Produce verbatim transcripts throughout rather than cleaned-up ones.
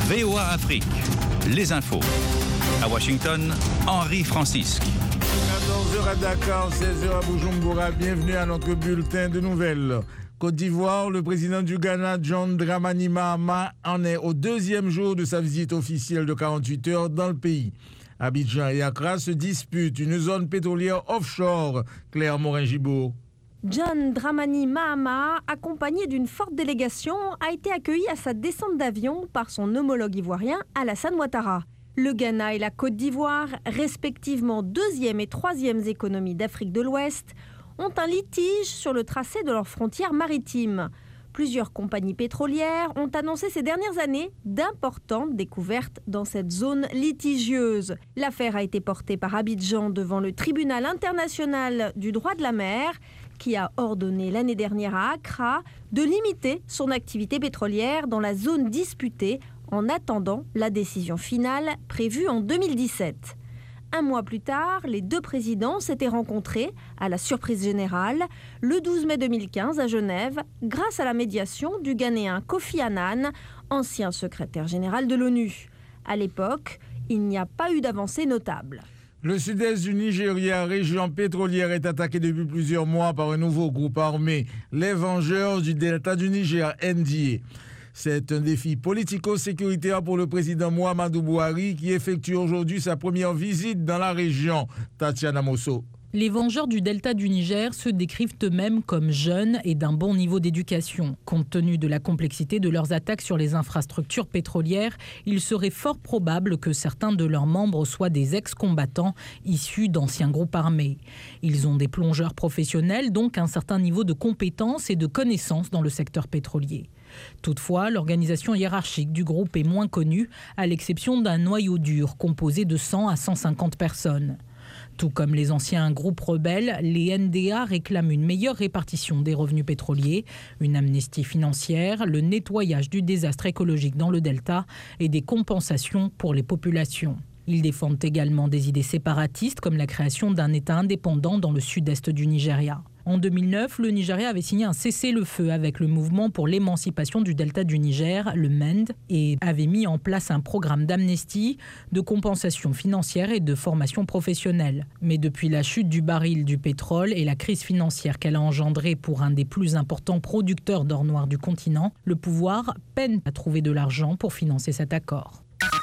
V O A Afrique, les infos. À Washington, Henri Francisque. quatorze heures à Dakar, seize heures à Bujumbura. Bienvenue à notre bulletin de nouvelles. Côte d'Ivoire, le président du Ghana, John Dramani Mahama, en est au deuxième jour de sa visite officielle de quarante-huit heures dans le pays. Abidjan et Accra se disputent une zone pétrolière offshore. Claire Morin-Gibault. John Dramani Mahama, accompagné d'une forte délégation, a été accueilli à sa descente d'avion par son homologue ivoirien Alassane Ouattara. Le Ghana et la Côte d'Ivoire, respectivement deuxième et troisième économies d'Afrique de l'Ouest, ont un litige sur le tracé de leurs frontières maritimes. Plusieurs compagnies pétrolières ont annoncé ces dernières années d'importantes découvertes dans cette zone litigieuse. L'affaire a été portée par Abidjan devant le tribunal international du droit de la mer, qui a ordonné l'année dernière à Accra de limiter son activité pétrolière dans la zone disputée en attendant la décision finale prévue en deux mille dix-sept. Un mois plus tard, les deux présidents s'étaient rencontrés, à la surprise générale, le douze mai deux mille quinze à Genève, grâce à la médiation du Ghanéen Kofi Annan, ancien secrétaire général de l'ONU. À l'époque, il n'y a pas eu d'avancée notable. Le sud-est du Nigeria, région pétrolière, est attaqué depuis plusieurs mois par un nouveau groupe armé, les Vengeurs du Delta du Niger, N D A. C'est un défi politico-sécuritaire pour le président Muhammadu Buhari qui effectue aujourd'hui sa première visite dans la région. Tatiana Mosso. Les Vengeurs du Delta du Niger se décrivent eux-mêmes comme jeunes et d'un bon niveau d'éducation. Compte tenu de la complexité de leurs attaques sur les infrastructures pétrolières, il serait fort probable que certains de leurs membres soient des ex-combattants issus d'anciens groupes armés. Ils ont des plongeurs professionnels, donc un certain niveau de compétences et de connaissances dans le secteur pétrolier. Toutefois, l'organisation hiérarchique du groupe est moins connue, à l'exception d'un noyau dur composé de cent à cent cinquante personnes. Tout comme les anciens groupes rebelles, les N D A réclament une meilleure répartition des revenus pétroliers, une amnistie financière, le nettoyage du désastre écologique dans le delta et des compensations pour les populations. Ils défendent également des idées séparatistes comme la création d'un État indépendant dans le sud-est du Nigeria. En deux mille neuf, le Nigeria avait signé un cessez-le-feu avec le mouvement pour l'émancipation du delta du Niger, le M E N D, et avait mis en place un programme d'amnistie, de compensation financière et de formation professionnelle. Mais depuis la chute du baril du pétrole et la crise financière qu'elle a engendrée pour un des plus importants producteurs d'or noir du continent, le pouvoir peine à trouver de l'argent pour financer cet accord.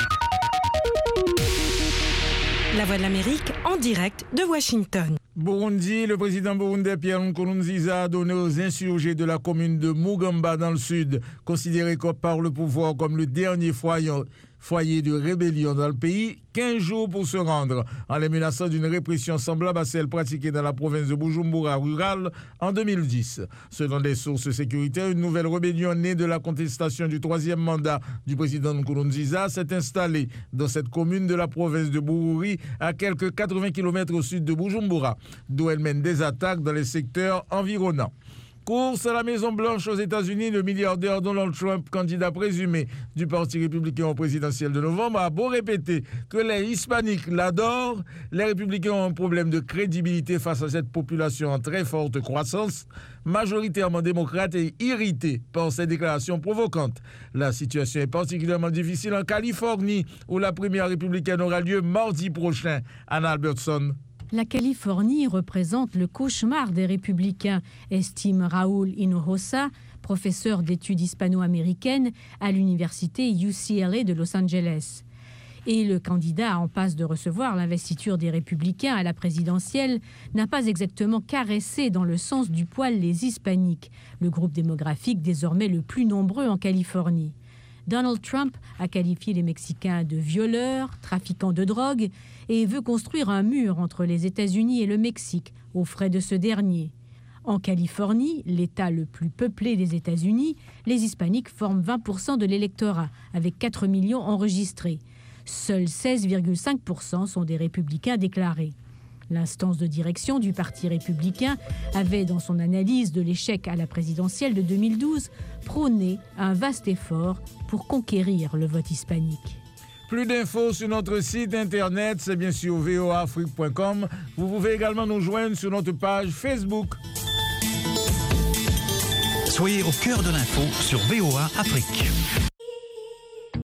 La Voix de l'Amérique en direct de Washington. Burundi, le président burundais Pierre Nkurunziza a donné aux insurgés de la commune de Mugamba dans le sud, considérés par le pouvoir comme le dernier foyer, foyer de rébellion dans le pays, quinze jours pour se rendre, en les menaçant d'une répression semblable à celle pratiquée dans la province de Bujumbura rurale en deux mille dix. Selon des sources sécuritaires, une nouvelle rébellion née de la contestation du troisième mandat du président Nkurunziza s'est installée dans cette commune de la province de Bururi, à quelques quatre-vingts kilomètres au sud de Bujumbura, d'où elle mène des attaques dans les secteurs environnants. Course à la Maison-Blanche aux États-Unis, le milliardaire Donald Trump, candidat présumé du Parti républicain au présidentiel de novembre, a beau répéter que les hispaniques l'adorent, les républicains ont un problème de crédibilité face à cette population en très forte croissance, majoritairement démocrate et irritée par ces déclarations provocantes. La situation est particulièrement difficile en Californie, où la primaire républicaine aura lieu mardi prochain. Anna Albertson. La Californie représente le cauchemar des républicains, estime Raúl Hinojosa, professeur d'études hispano-américaines à l'université U C L A de Los Angeles. Et le candidat en passe de recevoir l'investiture des républicains à la présidentielle n'a pas exactement caressé dans le sens du poil les hispaniques, le groupe démographique désormais le plus nombreux en Californie. Donald Trump a qualifié les Mexicains de violeurs, trafiquants de drogue et veut construire un mur entre les États-Unis et le Mexique aux frais de ce dernier. En Californie, l'État le plus peuplé des États-Unis, les hispaniques forment vingt pour cent de l'électorat, avec quatre millions enregistrés. Seuls seize virgule cinq pour cent sont des républicains déclarés. L'instance de direction du Parti républicain avait, dans son analyse de l'échec à la présidentielle de deux mille douze, prôné un vaste effort pour conquérir le vote hispanique. Plus d'infos sur notre site internet, c'est bien sûr v o a afrique point com. Vous pouvez également nous joindre sur notre page Facebook. Soyez au cœur de l'info sur V O A Afrique.